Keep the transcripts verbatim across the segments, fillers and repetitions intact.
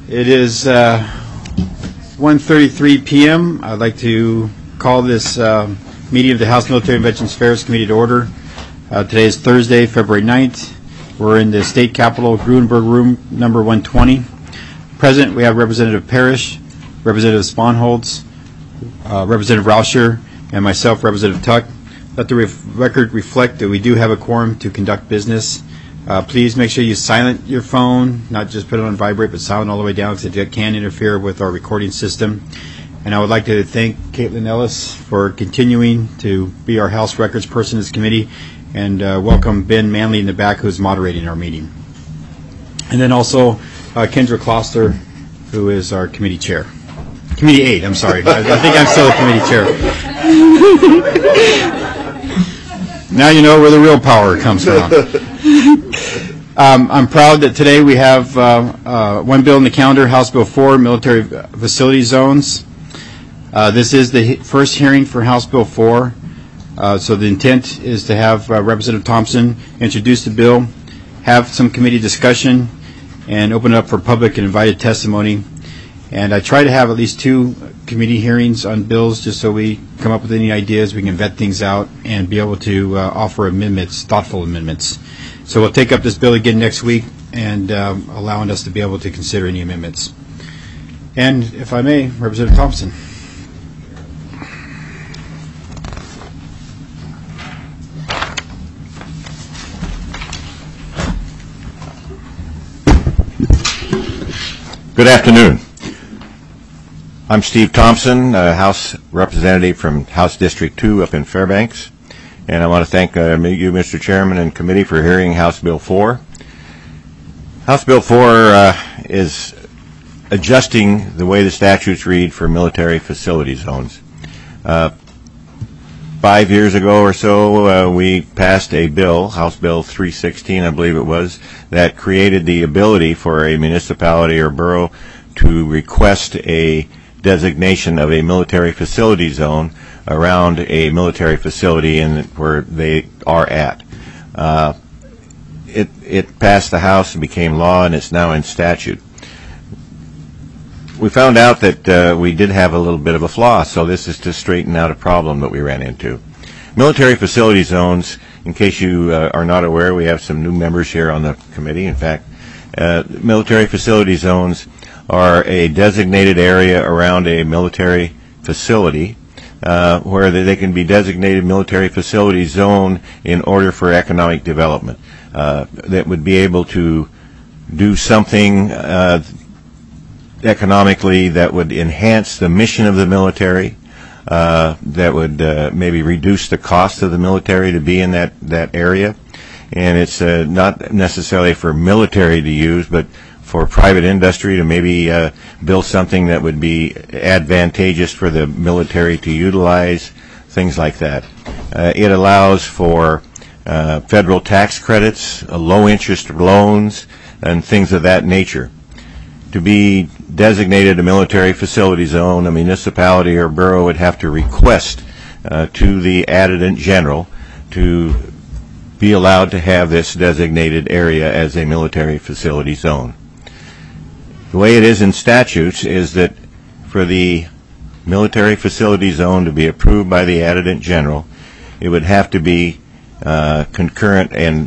It is uh, one thirty-three p m I'd like to call this uh, meeting of the House Military and Veterans Affairs Committee to order. Uh, today is Thursday, February ninth. We're in the State Capitol, Gruenberg Room, number one twenty. Present, we have Representative Parrish, Representative Sponholz, uh, Representative Rauscher, and myself, Representative Tuck. Let the ref record reflect that we do have a quorum to conduct business. Uh, please make sure you silent your phone, not just put it on vibrate, but silent all the way down, because it can interfere with our recording system. And I would like to thank Caitlin Ellis for continuing to be our House Records person in this committee, and uh, welcome Ben Manley in the back, who's moderating our meeting. And then also uh, Kendra Kloster, who is our committee chair. Committee aide, I'm sorry. I, I think I'm still the committee chair. Now you know where the real power comes from. Um, I'm proud that today we have uh, uh, one bill in the calendar, House Bill four, Military Facility Zones. Uh, this is the he first hearing for House Bill four. Uh, so the intent is to have uh, Representative Thompson introduce the bill, have some committee discussion, and open it up for public and invited testimony. And I try to have at least two committee hearings on bills just so we come up with any ideas, we can vet things out, and be able to uh, offer amendments, thoughtful amendments. So we'll take up this bill again next week, and um, allowing us to be able to consider any amendments. And if I may, Representative Thompson. Good afternoon. I'm Steve Thompson, uh, House Representative from House District two up in Fairbanks. And I want to thank uh, you, Mister Chairman, and committee for hearing House Bill four. House Bill four uh, is adjusting the way the statutes read for military facility zones. Uh, five years ago or so, uh, we passed a bill, House Bill three sixteen, I believe it was, that created the ability for a municipality or borough to request a designation of a military facility zone around a military facility in where they are at. Uh, it, it passed the House and became law, and it's now in statute. We found out that uh, we did have a little bit of a flaw, so this is to straighten out a problem that we ran into. Military facility zones, in case you uh, are not aware, we have some new members here on the committee. In fact, uh, military facility zones are a designated area around a military facility uh, where they can be designated military facility zone in order for economic development. Uh, that would be able to do something uh, economically that would enhance the mission of the military, uh, that would uh, maybe reduce the cost of the military to be in that, that area. And it's uh, not necessarily for military to use, but for private industry to maybe uh, build something that would be advantageous for the military to utilize, things like that. Uh, it allows for uh, federal tax credits, uh, low interest loans, and things of that nature. To be designated a military facility zone, a municipality or borough would have to request uh, to the Adjutant General to be allowed to have this designated area as a military facility zone. The way it is in statutes is that for the military facility zone to be approved by the Adjutant General, it would have to be uh, concurrent and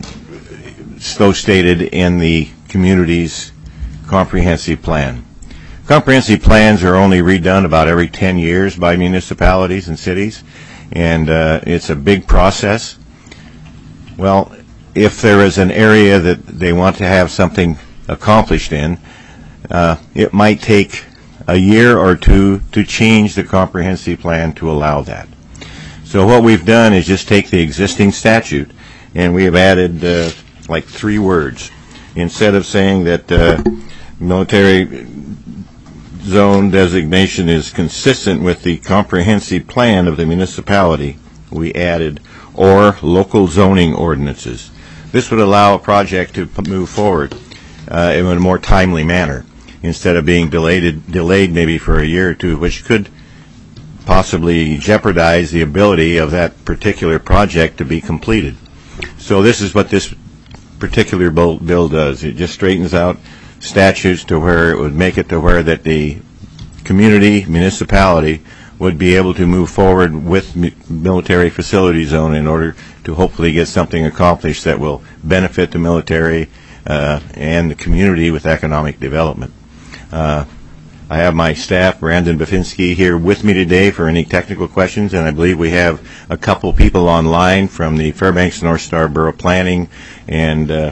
so stated in the community's comprehensive plan. Comprehensive plans are only redone about every ten years by municipalities and cities, and uh, it's a big process. Well, if there is an area that they want to have something accomplished in, Uh, it might take a year or two to change the comprehensive plan to allow that. So what we've done is just take the existing statute, and we have added uh, like three words. Instead of saying that uh, military zone designation is consistent with the comprehensive plan of the municipality, we added or local zoning ordinances. This would allow a project to move forward uh, in a more timely manner, instead of being delayed, delayed maybe for a year or two, which could possibly jeopardize the ability of that particular project to be completed. So this is what this particular bill, bill does. It just straightens out statutes to where it would make it to where that the community, municipality, would be able to move forward with mi- military facility zone in order to hopefully get something accomplished that will benefit the military uh, and the community with economic development. Uh, I have my staff, Brandon Bafinski, here with me today for any technical questions, and I believe we have a couple people online from the Fairbanks North Star Borough Planning, and uh,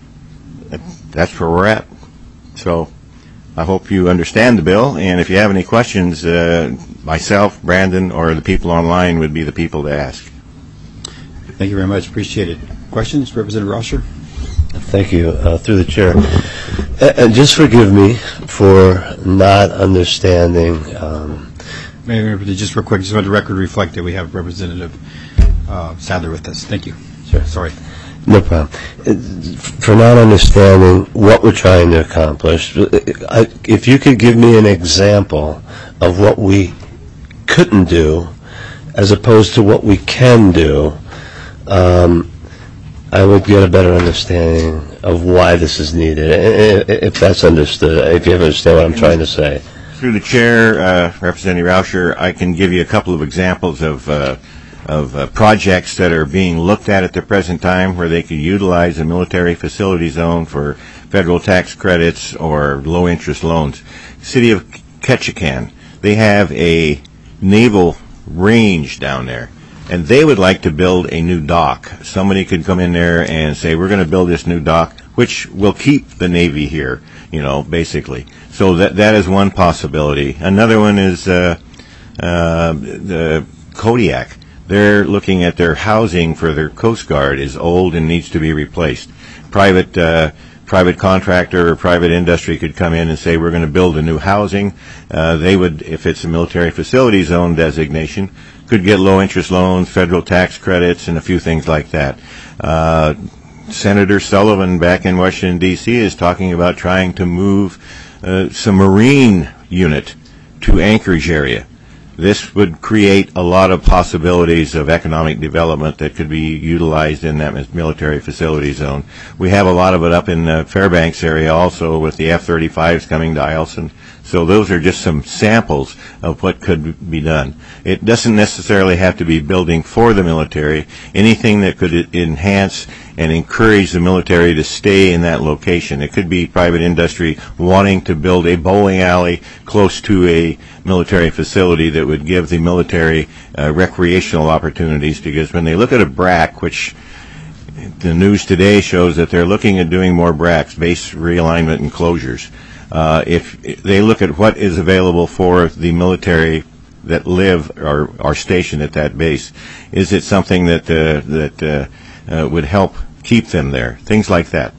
that's where we're at. So I hope you understand the bill, and if you have any questions, uh, myself, Brandon, or the people online would be the people to ask. Thank you very much. Appreciate it. Questions? Representative Rauscher? Thank you. Uh, through the chair. Uh, and just forgive me for not understanding. Um, Mayor, just real quick, just want the record reflect that we have Representative uh, Sadler with us. Thank you. Sure. Sorry. No problem. Uh, For not understanding what we're trying to accomplish, I, if you could give me an example of what we couldn't do as opposed to what we can do, um, I would get a better understanding of why this is needed, if that's understood, if you understand what I'm trying to say. Through the chair, uh, Representative Rauscher, I can give you a couple of examples of uh, of uh, projects that are being looked at at the present time where they could utilize a military facility zone for federal tax credits or low-interest loans. City of Ketchikan, they have a naval range down there, and they would like to build a new dock. Somebody could come in there and say, we're going to build this new dock, which will keep the Navy here, you know, basically. So that that is one possibility. Another one is uh, uh, the Kodiak. They're looking at their housing for their Coast Guard is old and needs to be replaced. Private uh, private contractor or private industry could come in and say, we're going to build a new housing. Uh, they would, if it's a military facility zone designation, could get low-interest loans, federal tax credits, and a few things like that. Uh, Senator Sullivan back in Washington, D C is talking about trying to move uh, some Marine unit to Anchorage area. This would create a lot of possibilities of economic development that could be utilized in that military facility zone. We have a lot of it up in the Fairbanks area also with the F thirty-fives coming to Eielson. So those are just some samples of what could be done. It doesn't necessarily have to be building for the military. Anything that could enhance and encourage the military to stay in that location. It could be private industry wanting to build a bowling alley close to a military facility that would give the military uh, recreational opportunities, because when they look at a B R A C, which the news today shows that they're looking at doing more B R A Cs, base realignment and closures. Uh, if they look at what is available for the military that live or are stationed at that base, is it something that uh, that uh, uh, would help keep them there? Things like that.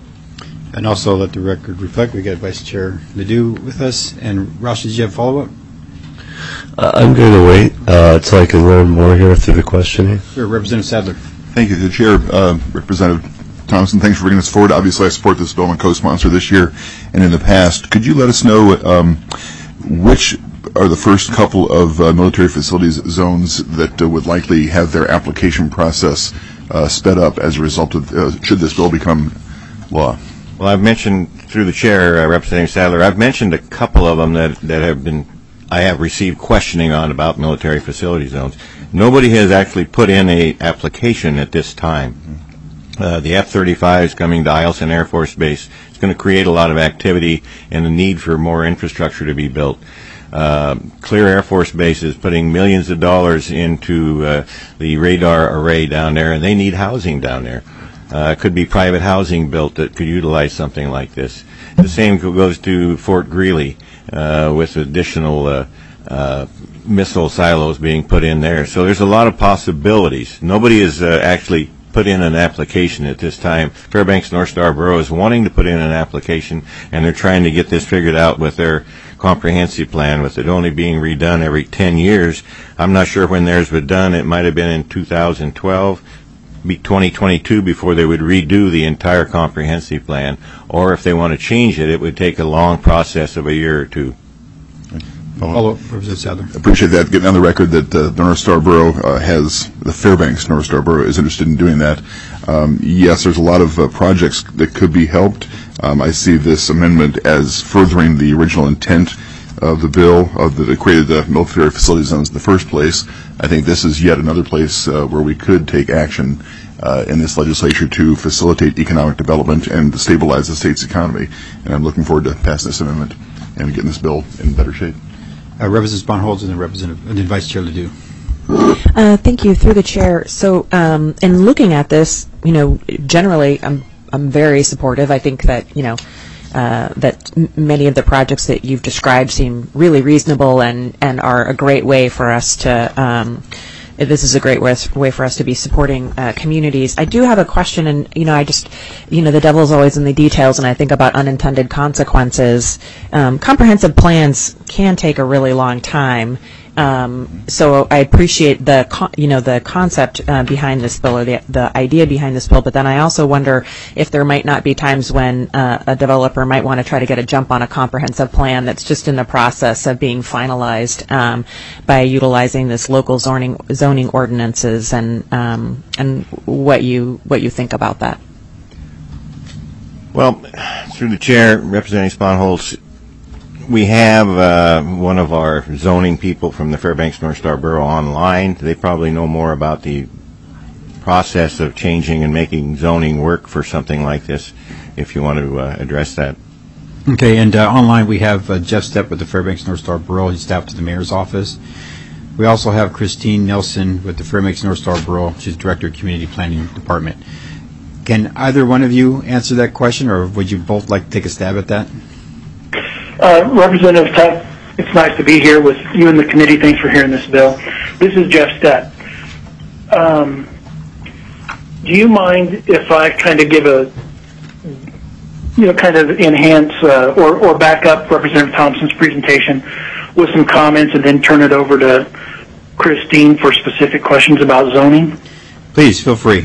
And also let the record reflect, we got Vice Chair Ledoux with us. And Roush, did you have follow-up? Uh, I'm going to wait uh, until I can learn more here through the questioning. Sure, Representative Sadler. Thank you, the Chair. Uh, Representative Thompson, thanks for bringing this forward. Obviously, I support this bill. I'm a co-sponsor this year and in the past. Could you let us know um, which are the first couple of uh, military facilities zones that uh, would likely have their application process uh, sped up as a result of, uh, should this bill become law? Well, I've mentioned through the chair, uh, Representative Sadler, I've mentioned a couple of them that, that have been, I have received questioning on about military facility zones. Nobody has actually put in a application at this time. Uh, the F thirty-five is coming to Eielson Air Force Base. It's going to create a lot of activity and a need for more infrastructure to be built. Uh, Clear Air Force Base is putting millions of dollars into uh, the radar array down there, and they need housing down there. Uh, it could be private housing built that could utilize something like this. The same goes to Fort Greely uh, with additional uh, uh, missile silos being put in there. So there's a lot of possibilities. Nobody has uh, actually put in an application at this time. Fairbanks North Star Borough is wanting to put in an application, and they're trying to get this figured out with their comprehensive plan, with it only being redone every ten years. I'm not sure when theirs was done. It might have been in two thousand twelve, be twenty twenty-two before they would redo the entire comprehensive plan, or if they want to change it, it would take a long process of a year or two. Follow up, Representative Sadler. Appreciate that. Getting on the record that uh, the North Star Borough uh, has, the Fairbanks North Star Borough is interested in doing that. Um, yes, there's a lot of uh, projects that could be helped. Um, I see this amendment as furthering the original intent of the bill uh, that created the military facility zones in the first place. I think this is yet another place uh, where we could take action uh, in this legislature to facilitate economic development and to stabilize the state's economy. And I'm looking forward to passing this amendment and getting this bill in better shape. Uh, Representative Sponholz and then Representative and then Vice Chair Ledoux. Uh, thank you, through the chair. So, um, in looking at this, you know, generally, I'm I'm very supportive. I think that you know uh, that m- many of the projects that you've described seem really reasonable and and are a great way for us to. Um, This is a great way, way for us to be supporting uh, communities. I do have a question, and you know, I just, you know, the devil's always in the details, and I think about unintended consequences. Um, comprehensive plans can take a really long time, um, so I appreciate the, co- you know, the concept uh, behind this bill or the the idea behind this bill. But then I also wonder if there might not be times when uh, a developer might want to try to get a jump on a comprehensive plan that's just in the process of being finalized um, by utilizing this local zoning zoning ordinances and um, and what you what you think about that. Well, through the chair, Representative Sponholz, we have uh, one of our zoning people from the Fairbanks North Star Borough online. They probably know more about the process of changing and making zoning work for something like this, if you want to uh, address that. Okay, and uh, online we have uh, Jeff Stepp with the Fairbanks North Star Borough. He's staffed to the mayor's office. We also have Christine Nelson with the Fairbanks North Star Borough. She's Director of Community Planning Department. Can either one of you answer that question, or would you both like to take a stab at that? Uh, Representative Tuck, it's nice to be here with you and the committee. Thanks for hearing this bill. This is Jeff Stepp. Um, do you mind if I kind of give a, you know, kind of enhance uh, or, or back up Representative Thompson's presentation with some comments and then turn it over to Christine for specific questions about zoning? Please, feel free.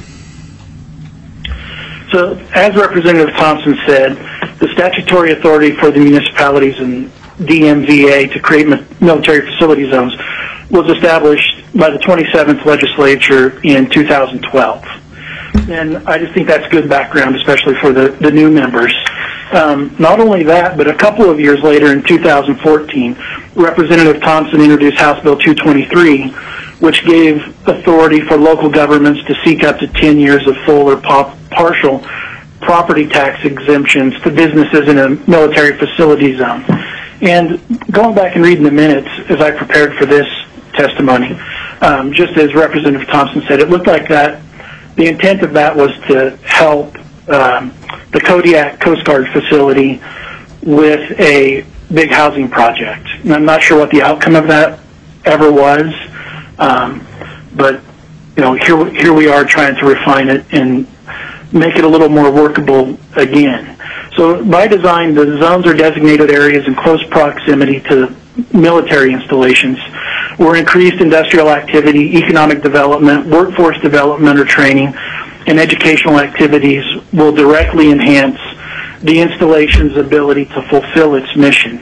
So, as Representative Thompson said, the statutory authority for the municipalities and D M V A to create military facility zones was established by the twenty-seventh legislature in two thousand twelve. And I just think that's good background, especially for the, the new members. Um, not only that, but a couple of years later in two thousand fourteen, Representative Thompson introduced House Bill two twenty-three, which gave authority for local governments to seek up to ten years of full or pop, partial property tax exemptions to businesses in a military facility zone. And going back and reading the minutes as I prepared for this testimony, um, just as Representative Thompson said, it looked like that the intent of that was to help um, the Kodiak Coast Guard facility with a big housing project. And I'm not sure what the outcome of that ever was, um, but you know, here here we are trying to refine it and make it a little more workable again. So by design, the zones are designated areas in close proximity to military installations where increased industrial activity, economic development, workforce development or training, and educational activities will directly enhance the installation's ability to fulfill its mission.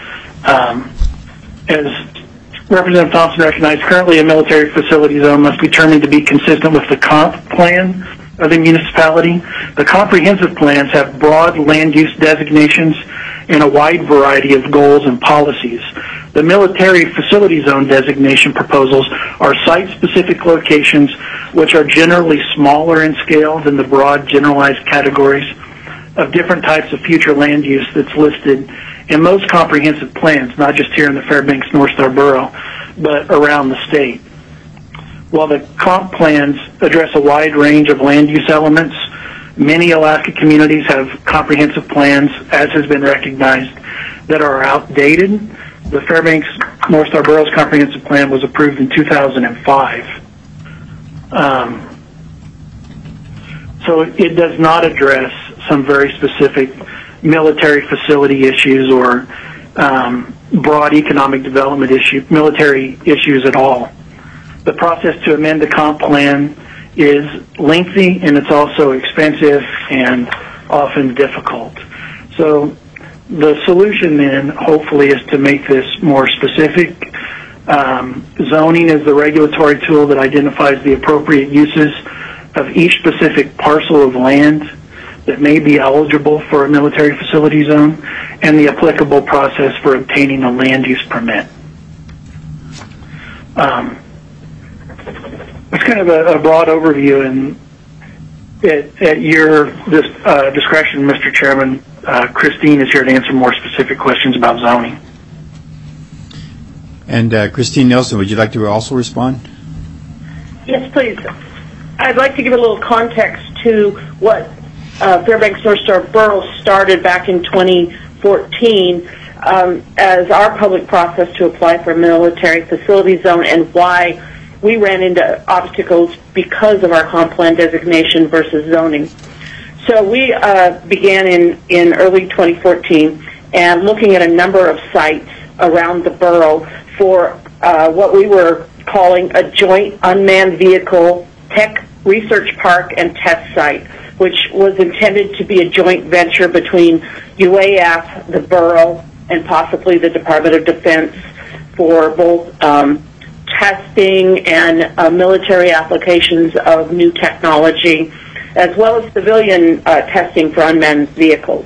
Um, as Representative Thompson recognized, currently a military facility zone must be determined to be consistent with the comp plan of the municipality. The comprehensive plans have broad land use designations and a wide variety of goals and policies. The military facility zone designation proposals are site-specific locations which are generally smaller in scale than the broad generalized categories of different types of future land use that's listed in most comprehensive plans, not just here in the Fairbanks North Star Borough, but around the state. While the comp plans address a wide range of land use elements, many Alaska communities have comprehensive plans, as has been recognized, that are outdated. The Fairbanks North Star Borough's comprehensive plan was approved in two thousand five. Um, so it does not address some very specific military facility issues or um, broad economic development issue, military issues at all. The process to amend the comp plan is lengthy and it's also expensive and often difficult. So the solution then, hopefully, is to make this more specific. Um, zoning is the regulatory tool that identifies the appropriate uses of each specific parcel of land that may be eligible for a military facility zone, and the applicable process for obtaining a land use permit. Um, it's kind of a, a broad overview, and at, at your this, uh, discretion, Mister Chairman, uh, Christine is here to answer more specific questions about zoning. And uh, Christine Nelson, would you like to also respond? Yes, please. I'd like to give a little context to what uh, Fairbanks North Star Borough started back in twenty fourteen um, as our public process to apply for a military facility zone, and why we ran into obstacles because of our comp plan designation versus zoning. So we uh, began in, in early twenty fourteen and looking at a number of sites around the borough for uh, what we were calling a joint unmanned vehicle tech research park and test site, which was intended to be a joint venture between U A F, the borough, and possibly the Department of Defense for both um, testing and uh, military applications of new technology, as well as civilian uh, testing for unmanned vehicles.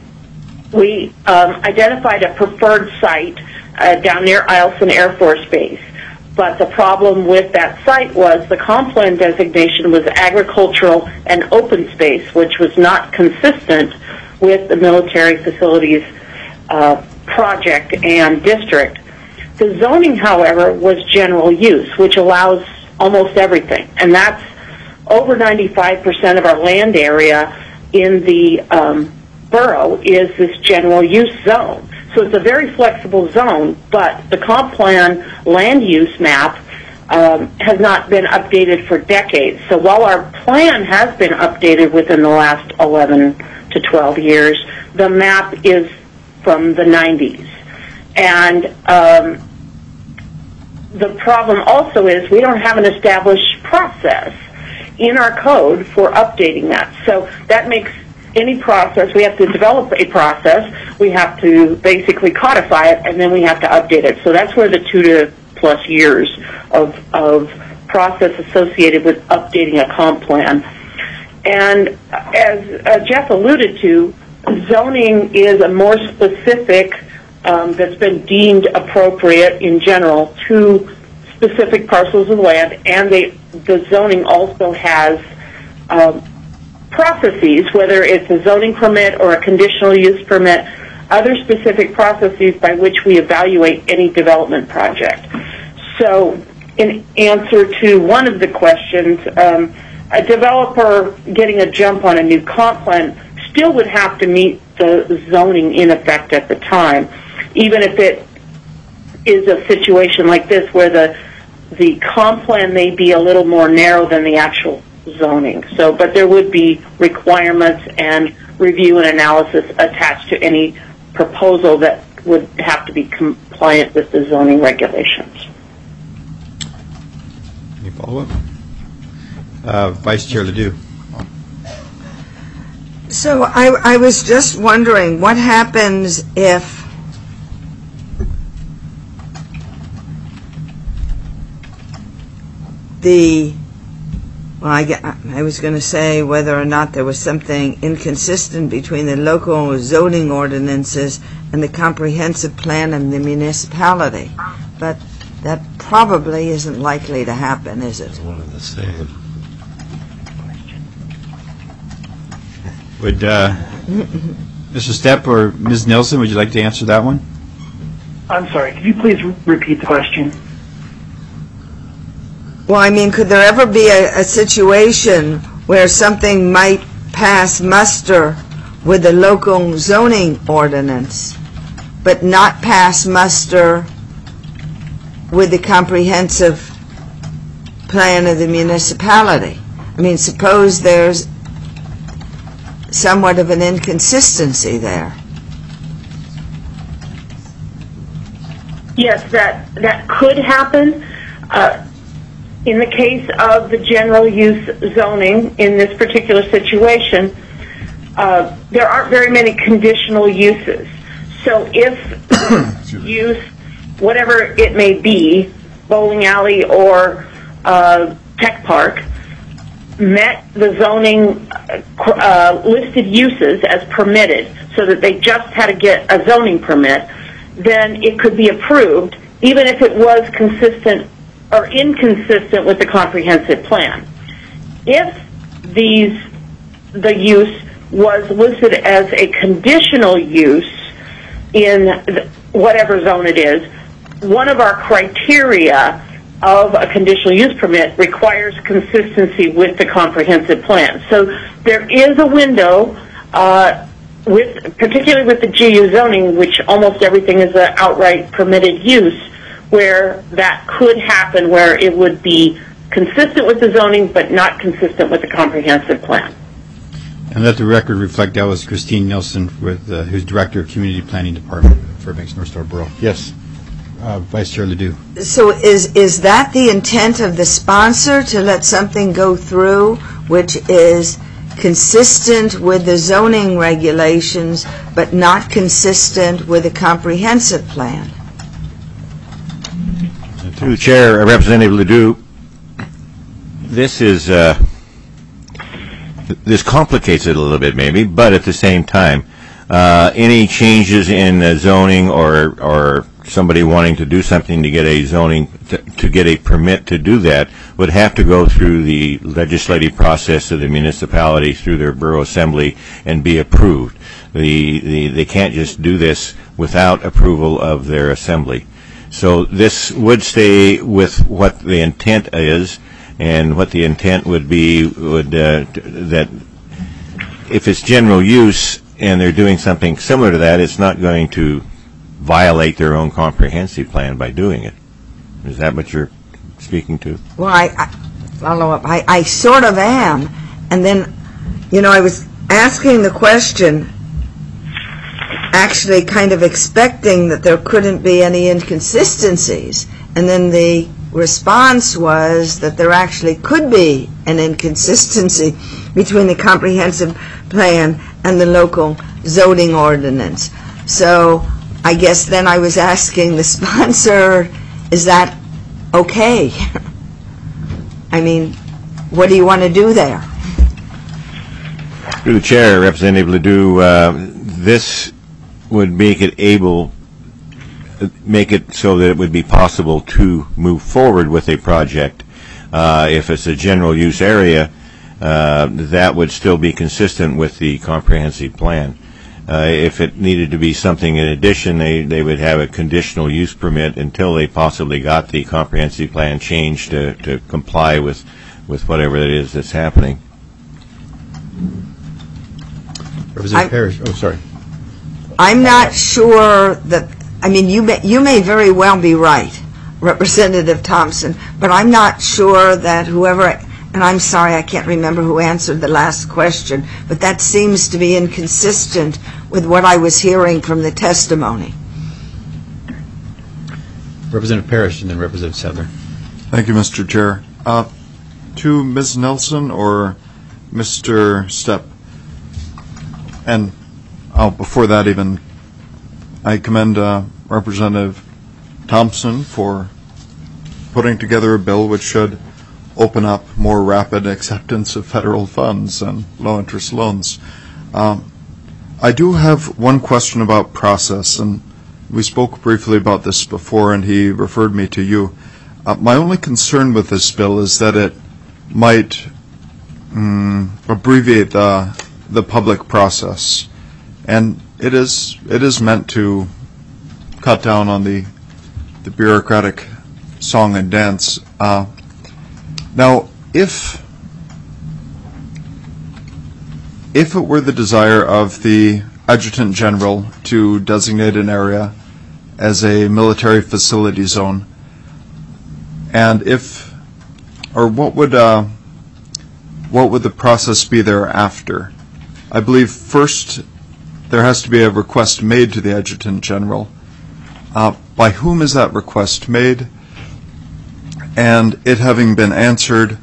We um, identified a preferred site uh, down near Eielson Air Force Base. But the problem with that site was the comp plan designation was agricultural and open space, which was not consistent with the military facilities uh, project and district. The zoning, however, was general use, which allows almost everything. And that's over ninety-five percent of our land area in the um, borough is this general use zone. So it's a very flexible zone, but the comp plan land use map um, has not been updated for decades. So while our plan has been updated within the last eleven to twelve years, the map is from the nineties. And um, the problem also is we don't have an established process in our code for updating that. So that makes any process, we have to develop a process, we have to basically codify it, and then we have to update it. So that's where the two to plus years of, of process associated with updating a comp plan. And as uh, Jeff alluded to, zoning is a more specific, um, that's been deemed appropriate in general to specific parcels of land, and they, the zoning also has um, processes, whether it's a zoning permit or a conditional use permit, other specific processes by which we evaluate any development project. So in answer to one of the questions, um, a developer getting a jump on a new comp plan still would have to meet the zoning in effect at the time, even if it is a situation like this where the the comp plan may be a little more narrow than the actual zoning. So, but there would be requirements and review and analysis attached to any proposal that would have to be compliant with the zoning regulations. Any follow-up? Uh, Vice Chair Ledoux. So I, I was just wondering what happens if the Well, I, get, I was going to say whether or not there was something inconsistent between the local zoning ordinances and the comprehensive plan of the municipality. But that probably isn't likely to happen, is it? One of the same. Would uh, Mister Stepp or Miz Nelson, would you like to answer that one? I'm sorry, could you please re- repeat the question? Well, I mean, could there ever be a, a situation where something might pass muster with the local zoning ordinance, but not pass muster with the comprehensive plan of the municipality? I mean, suppose there's somewhat of an inconsistency there. Yes, that, that could happen. Uh, In the case of the general use zoning, in this particular situation, uh, there aren't very many conditional uses. So if use, whatever it may be, bowling alley or uh, tech park, met the zoning uh, listed uses as permitted, so that they just had to get a zoning permit, then it could be approved, even if it was consistent or inconsistent with the comprehensive plan. If these, the use was listed as a conditional use in the, whatever zone it is, one of our criteria of a conditional use permit requires consistency with the comprehensive plan. So there is a window, uh, with particularly with the G U zoning, which almost everything is an outright permitted use, where that could happen, where it would be consistent with the zoning but not consistent with the comprehensive plan. And let the record reflect that was Christine Nelson, with uh, who's Director of Community Planning Department for Fairbanks North Star Borough. Yes, uh, Vice Chair Ledoux. So is is that the intent of the sponsor, to let something go through which is consistent with the zoning regulations but not consistent with the comprehensive plan? Through the Chair, Representative Ledoux, this is uh, this complicates it a little bit, maybe, but at the same time, uh, any changes in uh, zoning or or somebody wanting to do something to get a zoning to, to get a permit to do that would have to go through the legislative process of the municipality through their borough assembly and be approved. The, the they can't just do this without approval of their assembly. So this would stay with what the intent is, and what the intent would be would uh, that if it's general use and they're doing something similar to that, it's not going to violate their own comprehensive plan by doing it. Is that what you're speaking to? Well, I, I follow up. I, I sort of am, and then, you know, I was asking the question, actually kind of expecting that there couldn't be any inconsistencies, and then the response was that there actually could be an inconsistency between the comprehensive plan and the local zoning ordinance. So I guess then I was asking the sponsor, is that okay? I mean, what do you want to do there? Through the Chair, Representative Ledoux, uh, this would make it able, make it so that it would be possible to move forward with a project. Uh, if it's a general use area, uh, that would still be consistent with the comprehensive plan. Uh, if it needed to be something in addition, they, they would have a conditional use permit until they possibly got the comprehensive plan changed to, to comply with, with whatever it is that's happening. Representative Parrish. Oh, sorry. I'm not sure that, I mean, you may, you may very well be right, Representative Thompson, but I'm not sure that whoever, and I'm sorry, I can't remember who answered the last question, but that seems to be inconsistent with what I was hearing from the testimony. Representative Parrish and then Representative Sadler. Thank you, Mister Chair. Uh, to Miz Nelson or Mister Stepp, and oh, before that even, I commend uh, Representative Thompson for putting together a bill which should open up more rapid acceptance of federal funds and low-interest loans. Um, I do have one question about process, and we spoke briefly about this before, and he referred me to you. Uh, my only concern with this bill is that it might um, abbreviate the, the public process, and it is it is meant to cut down on the the bureaucratic song and dance. Uh, Now, if if it were the desire of the Adjutant General to designate an area as a military facility zone, and if, or what would uh, what would the process be thereafter? I believe first there has to be a request made to the Adjutant General. Uh, by whom is that request made? And it having been answered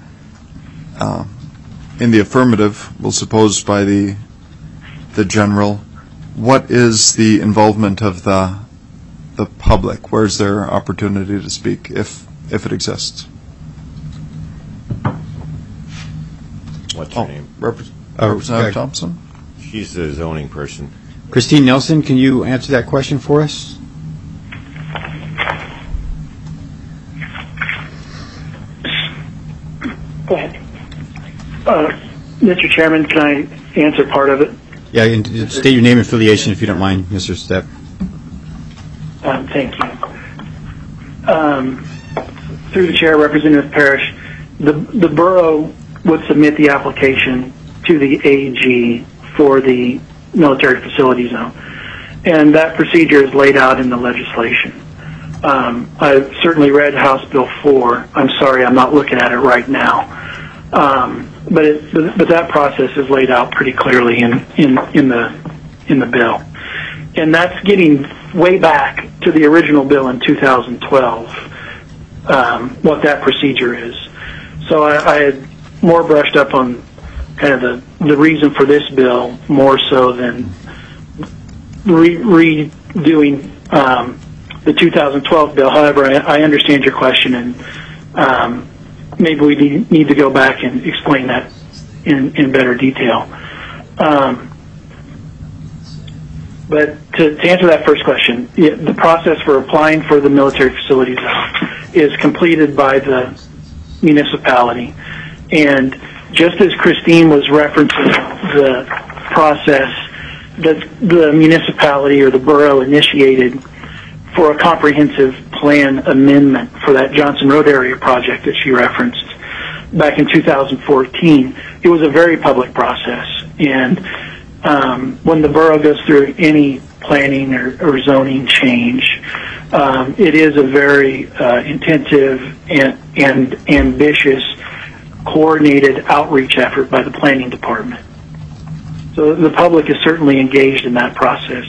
uh, in the affirmative, we'll suppose by the the general, what is the involvement of the the public? Where's their opportunity to speak, if if it exists? What's her Oh, name? Rep- Uh, Representative yeah. Thompson? She's the zoning person. Christine Nelson, can you answer that question for us? Go ahead. Uh, Mister Chairman, can I answer part of it? Yeah, and state your name and affiliation if you don't mind, Mister Stepp. Um, Thank you. Um, Through the chair, Representative Parrish, the the borough would submit the application to the A G for the military facility zone, and that procedure is laid out in the legislation. Um, I've certainly read House Bill four. I'm sorry, I'm not looking at it right now. Um, but, it, but but that process is laid out pretty clearly in, in, in the in the bill, and that's getting way back to the original bill in two thousand twelve. Um, what that procedure is. So I, I had more brushed up on kind of the the reason for this bill more so than re- redoing um, the two thousand twelve bill. However, I, I understand your question, and um, maybe we need, need to go back and explain that in, in better detail. Um, but to, to answer that first question, yeah, the process for applying for the military facility zone is completed by the municipality. And just as Christine was referencing the process that the municipality or the borough initiated for a comprehensive plan amendment for that Johnson Road area project that she referenced back in two thousand fourteen, it was a very public process. And um, when the borough goes through any planning or, or zoning change, um, it is a very uh, intensive and, and ambitious coordinated outreach effort by the planning department. So the public is certainly engaged in that process.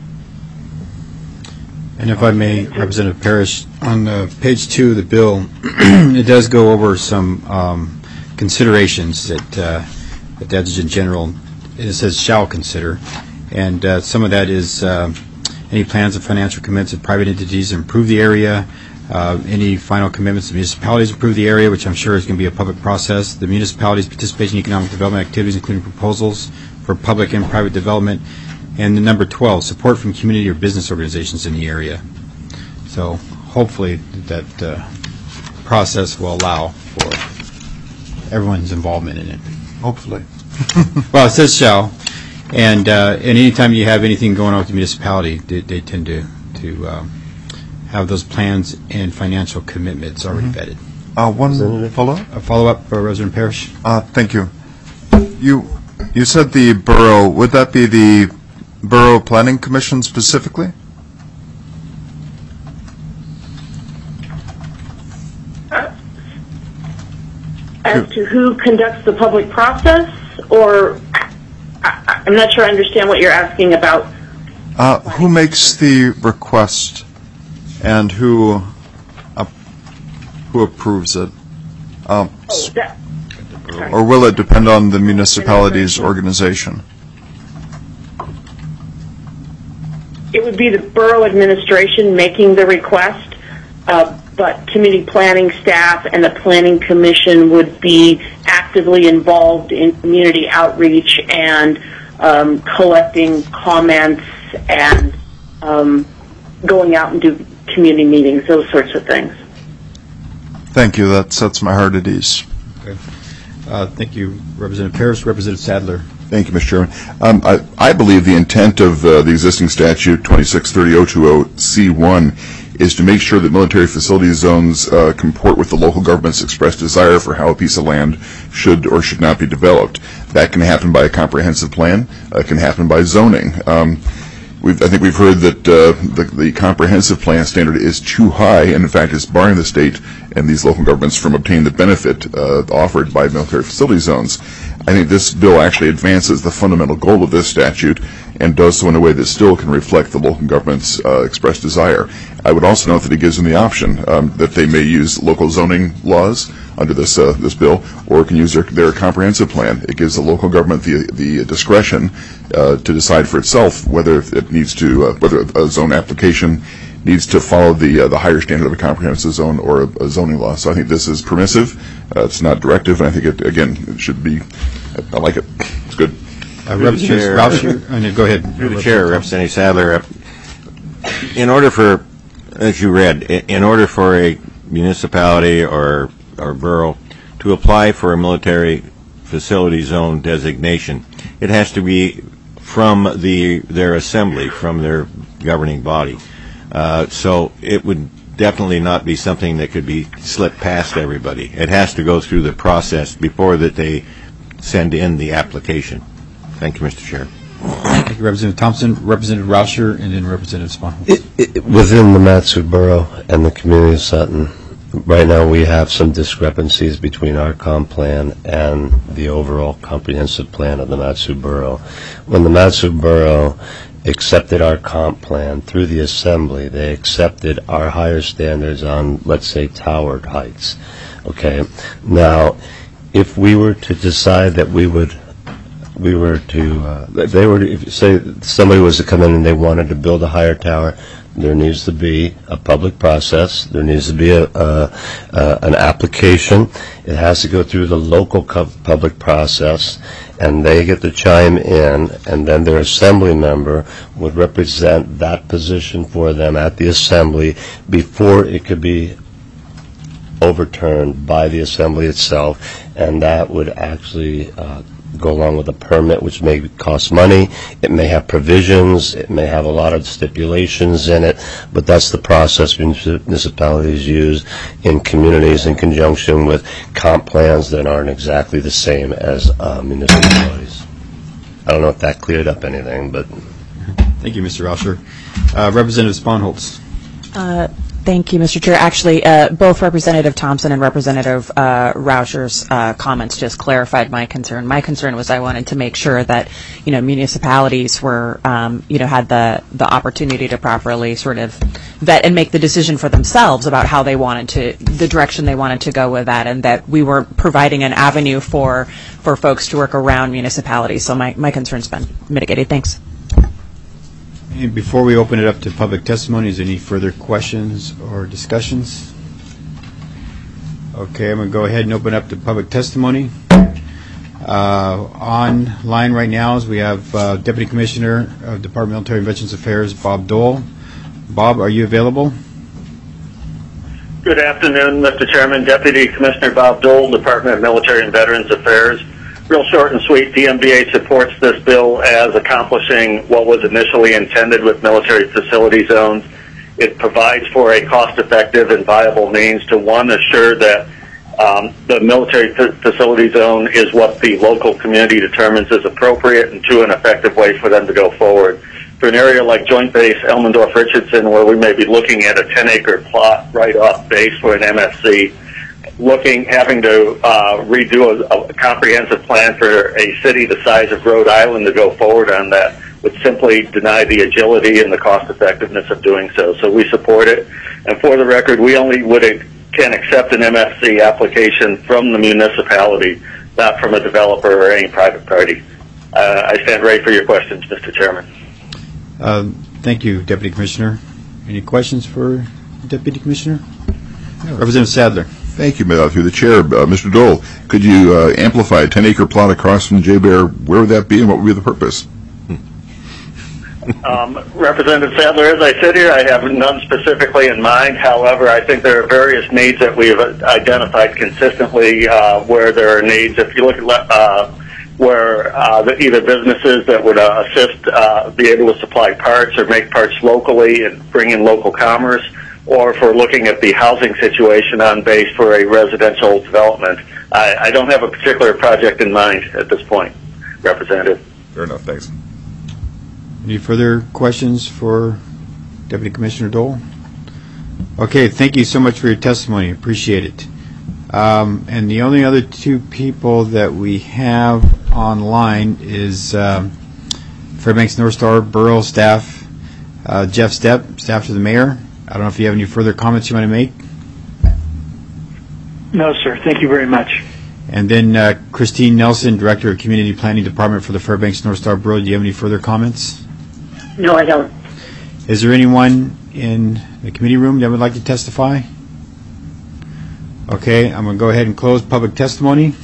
And if I may, Representative Parrish, on uh, page two of the bill, it does go over some um, considerations that uh, that the Adjutant General, it says shall consider, and uh, some of that is uh, any plans of financial commitments of private entities to improve the area, uh, any final commitments of municipalities to improve the area, which I'm sure is going to be a public process, the municipalities' participation in economic development activities, including proposals for public and private development, and the number twelve, support from community or business organizations in the area. So hopefully that uh, process will allow for everyone's involvement in it. Hopefully. Well, it says shall, and uh, and anytime you have anything going on with the municipality, they, they tend to to um, have those plans and financial commitments already Mm-hmm. vetted. Uh, one follow-up? A follow-up for Resident Parrish? Uh, thank you. You you said the borough. Would that be the Borough Planning Commission specifically? As to who conducts the public process, or I, I'm not sure I understand what you're asking about. Uh, who makes the request and who uh, who approves it? Um, Oh, that, or will it depend on the municipality's organization? it would be the borough administration making the request, uh, but community planning staff and the planning commission would be actively involved in community outreach and um, collecting comments and um, going out and do community meetings, those sorts of things. Thank you. That sets my heart at ease. Okay. Uh, Thank you, Representative Parrish. Representative Sadler. Thank you, Mister Chairman. Um, I, I believe the intent of uh, the existing statute twenty-six thirty oh twenty C one is to make sure that military facility zones uh, comport with the local government's expressed desire for how a piece of land should or should not be developed. That can happen by a comprehensive plan. Uh, it can happen by zoning. Um, We've, I think we've heard that uh, the, the comprehensive plan standard is too high, and in fact is barring the state and these local governments from obtaining the benefit uh, offered by military facility zones. I think this bill actually advances the fundamental goal of this statute and does so in a way that still can reflect the local government's uh, expressed desire. I would also note that it gives them the option um, that they may use local zoning laws under this uh, this bill, or can use their, their comprehensive plan. It gives the local government the the discretion uh, to decide for itself whether it needs to uh, whether a zone application needs to follow the uh, the higher standard of a comprehensive zone or a, a zoning law. So I think this is permissive. Uh, it's not directive, and I think it again it should be. I, I like it. It's good. Uh, Representative Rauscher, uh, no, go ahead. Through the chair, Representative Sadler. Uh, in order for, as you read, in, in order for a municipality or or borough to apply for a military facility zone designation, it has to be from the their assembly, from their governing body. Uh, so it would definitely not be something that could be slipped past everybody. It has to go through the process before that they send in the application. Thank you, Mister Chair. Thank you, Representative Thompson. Representative Rauscher, and then Representative Sponholz. It, it, within the Mat-Su Borough and the community of Sutton, right now we have some discrepancies between our comp plan and the overall comprehensive plan of the Mat-Su Borough. When the Mat-Su Borough accepted our comp plan through the assembly, they accepted our higher standards on, let's say, towered heights. Okay. Now, if we were to decide that we would we were to, uh, if they were to, if, say somebody was to come in and they wanted to build a higher tower, there needs to be a public process. There needs to be a, uh, uh, an application. It has to go through the local co- public process, and they get to chime in, and then their assembly member would represent that position for them at the assembly before it could be overturned by the assembly itself, and that would actually uh, go along with a permit, which may cost money. It may have provisions. It may have a lot of stipulations in it, but that's the process municipalities use in communities in conjunction with comp plans that aren't exactly the same as uh, municipalities. I don't know if that cleared up anything, but... Thank you, Mister Rauscher. Uh, Representative Sponholz. Uh, Thank you, Mister Chair. Actually, uh, both Representative Thompson and Representative uh, Rauscher's uh, comments just clarified my concern. My concern was I wanted to make sure that, you know, municipalities were, um, you know, had the, the opportunity to properly sort of vet and make the decision for themselves about how they wanted to, the direction they wanted to go with that, and that we were providing an avenue for, for folks to work around municipalities. So my, my concern's been mitigated. Thanks. And before we open it up to public testimony, is there any further questions or discussions? Okay, I'm going to go ahead and open up to public testimony. Uh, online right now is we have uh, Deputy Commissioner of Department of Military and Veterans Affairs, Bob Dole. Bob, are you available? Good afternoon, Mister Chairman. Deputy Commissioner Bob Dole, Department of Military and Veterans Affairs. Real short and sweet, D M V A supports this bill as accomplishing what was initially intended with military facility zones. It provides for a cost-effective and viable means to, one, assure that um, the military f- facility zone is what the local community determines is appropriate, and two, an effective way for them to go forward. For an area like Joint Base Elmendorf-Richardson, where we may be looking at a ten-acre plot right off base for an M F C, looking, having to uh, redo a, a comprehensive plan for a city the size of Rhode Island to go forward on that would simply deny the agility and the cost effectiveness of doing so. So we support it. And for the record, we only would can accept an M F C application from the municipality, not from a developer or any private party. Uh, I stand ready for your questions, Mister Chairman. Uh, thank you, Deputy Commissioner. Any questions for Deputy Commissioner? No. Representative Sadler. Thank you, uh, through the chair. Uh, Mister Dole, could you uh, amplify a ten-acre plot across from J-Bear? Where would that be, and what would be the purpose? Um, Representative Sadler, as I sit here, I have none specifically in mind. However, I think there are various needs that we've identified consistently uh, where there are needs. If you look at uh, where uh, the, either businesses that would uh, assist, uh, be able to supply parts or make parts locally and bring in local commerce, or if we're looking at the housing situation on base for a residential development. I, I don't have a particular project in mind at this point, Representative. Fair enough, thanks. Any further questions for Deputy Commissioner Dole? Okay, thank you so much for your testimony. Appreciate it. Um, and the only other two people that we have online is um, Fairbanks North Star Borough staff, uh, Jeff Stepp, staff to the mayor. I don't know if you have any further comments you want to make. No, sir. Thank you very much. And then uh, Christine Nelson, Director of Community Planning Department for the Fairbanks North Star Borough. Do you have any further comments? No, I don't. Is there anyone in the committee room that would like to testify? Okay, I'm going to go ahead and close public testimony.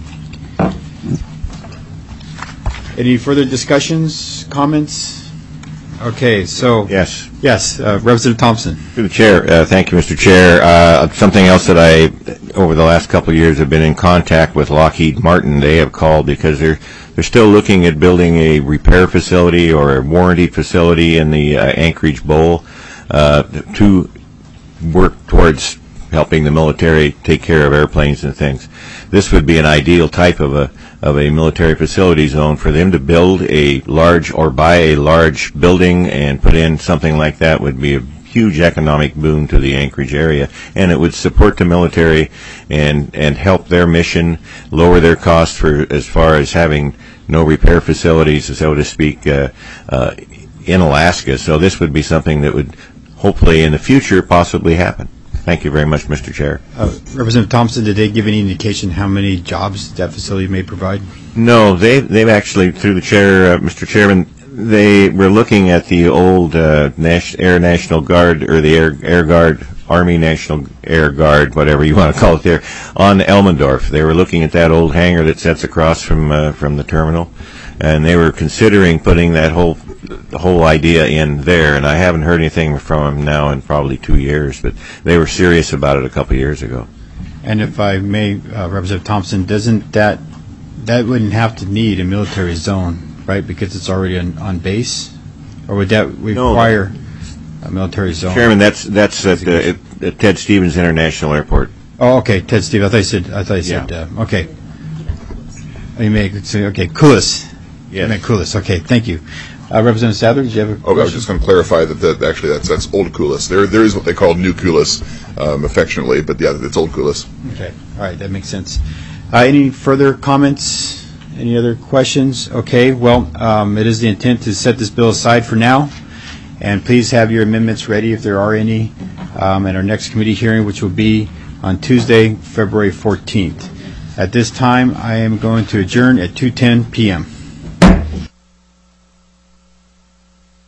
Any further discussions, comments? Okay, so... Yes. Yes, uh, Representative Thompson. Through the chair, uh, thank you, Mister Chair. Uh, something else that I, over the last couple of years, have been in contact with Lockheed Martin. They have called because they're they're still looking at building a repair facility or a warranty facility in the uh, Anchorage Bowl uh, to work towards helping the military take care of airplanes and things. This would be an ideal type of a of a military facility zone for them to build a large or buy a large building and put in something like that would be a huge economic boon to the Anchorage area, and it would support the military and and help their mission, lower their costs for as far as having no repair facilities, so to speak, uh, uh, in Alaska. So this would be something that would hopefully in the future possibly happen. Thank you very much, Mister Chair. Uh, Representative Thompson, did they give any indication how many jobs that facility may provide? No, they, they've actually, through the chair, uh, Mister Chairman, they were looking at the old uh, Nas- Air National Guard, or the Air, Air Guard, Army National Air Guard, whatever you want to call it there, on Elmendorf. They were looking at that old hangar that sits across from uh, from the terminal, and they were considering putting that whole the whole idea in there, and I haven't heard anything from them now in probably two years, but they were serious about it a couple of years ago. And if I may, uh, Representative Thompson, doesn't that, that wouldn't have to need a military zone, right, because it's already on, on base? Or would that require no, a military zone? Chairman, that's that's at, uh, at Ted Stevens International Airport. Oh, okay, Ted Stevens. I thought you said, I thought you said, yeah. uh, okay. Oh, you may say, okay, Coulis. Yes. You meant Coulis. Okay, thank you. Uh, Representative Sadler, did you have a question? Oh, I was just going to clarify that, that actually that's that's old Coulis. There there is what they call new Coulis, um, affectionately, but yeah, it's old Coulis. Okay, all right, that makes sense. Uh, any further comments? Any other questions? Okay, well, um, it is the intent to set this bill aside for now, and please have your amendments ready if there are any um, at our next committee hearing, which will be on Tuesday, February fourteenth. At this time, I am going to adjourn at two ten p m